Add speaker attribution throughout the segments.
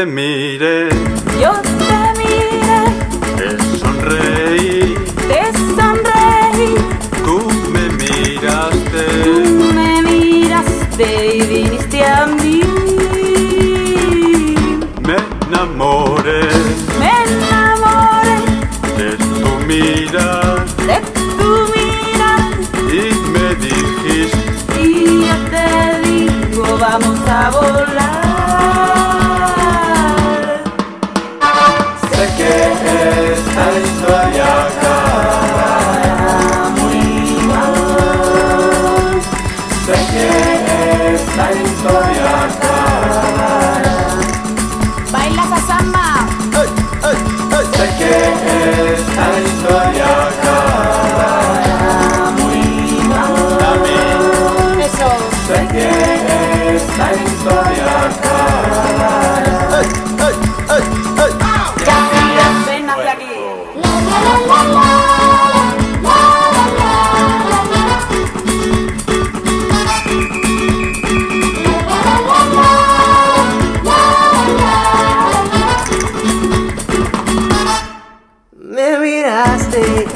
Speaker 1: te miré,
Speaker 2: yo te miré,
Speaker 1: te sonreí, tú me miraste,
Speaker 2: y viniste a mí.
Speaker 1: me enamoré de tu mirar y me dijiste,
Speaker 2: y yo te digo, vamos a volar.
Speaker 1: sé que esta historia acabará muy mal, sé que esta historia acabará.
Speaker 2: Baila samba.
Speaker 1: Sé que esta historia acabará muy mal.
Speaker 2: Eso.
Speaker 1: Sé que esta historia acabará.
Speaker 2: Ya, ven hacia aquí.
Speaker 3: Me miraste,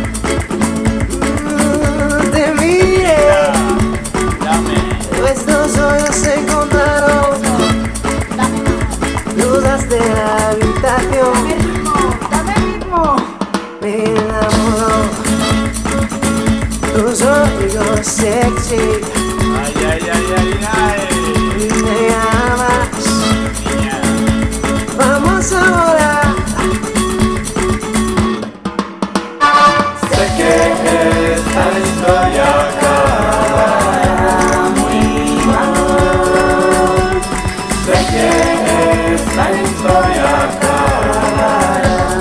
Speaker 3: te miré, nuestros ojos se encontraron, dudas de la habitación,
Speaker 2: Dame ritmo.
Speaker 3: me enamoró, tus ojos sexy, me amas, vamos a volar.
Speaker 1: Sé que esta historia acabará muy mal. Sé que esta historia acabará.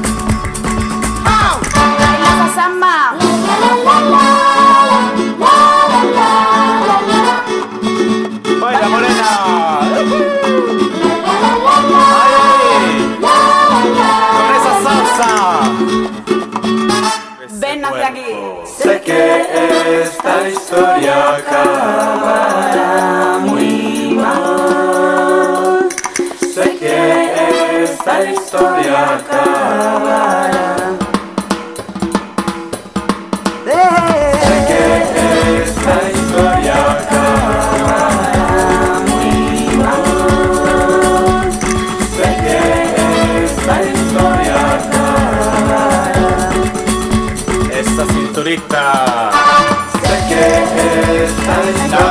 Speaker 2: Baila samba.
Speaker 1: ¡Baila, morena! ¡Con esa salsa!
Speaker 2: Ven hacia aquí.
Speaker 1: Sé que esta historia acabará muy mal. Sé que esta historia acabará. Sé que esta historia acabará muy mal. Sé que esta historia acabará. Esa cinturita. Sé que esta historia